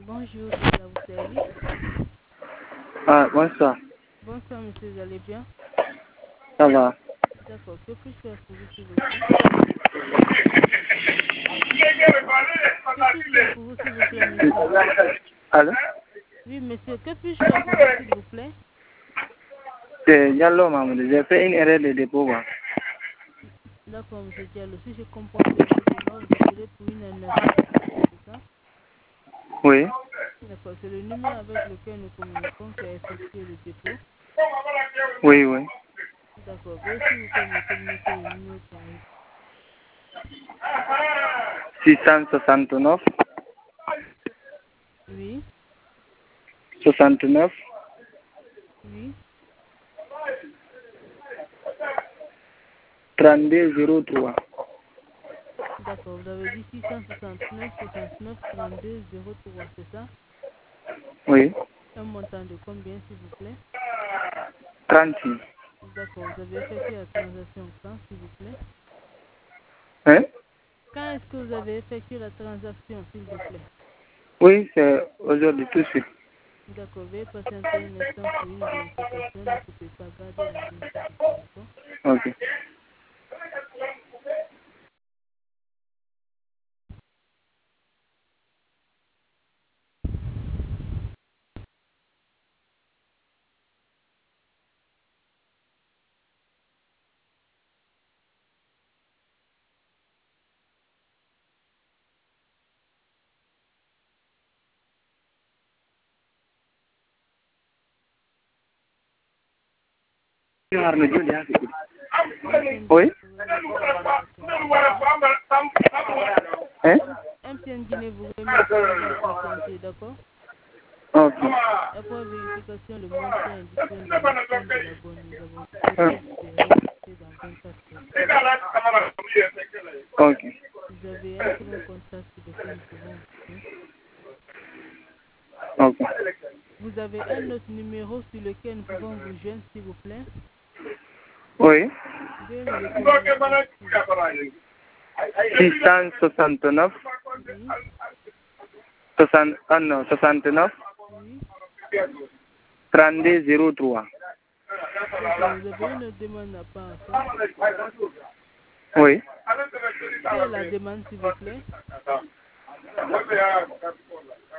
Bonjour, c'est à vous servir. Ah, bonsoir. Bonsoir, monsieur, vous allez bien? Ça va. D'accord, que puis-je faire pour vous, s'il vous plaît? Que puis-je faire pour vous, s'il vous plaît, monsieur? Allô? Oui, monsieur, que puis-je faire pour vous, s'il vous plaît? C'est Diallo Mamoudou. J'ai fait une erreur de dépôt. D'accord, monsieur Diallo, si je comprends bien votre nom, vous appelez pour une annulation de dépôt, c'est ça? Oui. D'accord, c'est le numéro avec lequel nous communiquons qui a effectué le dépôt. Oui, oui. D'accord, veuillez s'il vous plaît me communiquer le numéro qui arrive. 669 Oui, 69 oui. 32 03. D'accord, vous avez dit 669 69 32 03, c'est ça? Oui. Un montant de combien, s'il vous plaît? 36. D'accord, vous avez effectué la transaction quand, s'il vous plaît? Hein? Quand est-ce que vous avez effectué la transaction, s'il vous plaît? Oui, c'est aujourd'hui tout de suite. D'accord, veuillez patienter un instant pour une vérification. Ne coupez pas, gardez la ligne, s'il vous plaît, d'accord? Ok. MTN Oui? Guinée vous remercie d'avoir patienté, d'accord? Hein? MTN Guinée vous remercie d'avoir patienté, d'accord? Ok. Après vérification, le montant indiqué dans le compte de la bonne, nous avons Hein? souhaité libérer dans 24 heures. Ok. Vous avez un second contact sur lequel nous pouvons vous aider. Ok. Vous avez un autre numéro sur lequel nous pouvons vous joindre, s'il vous plaît? Oui. Veuillez me le communiquer, s'il vous plaît. 669 Oui, 69 oui. 32 03. D'accord, vous avez une autre demande à part à faire? Oui. Quelle est la demande, s'il vous plaît?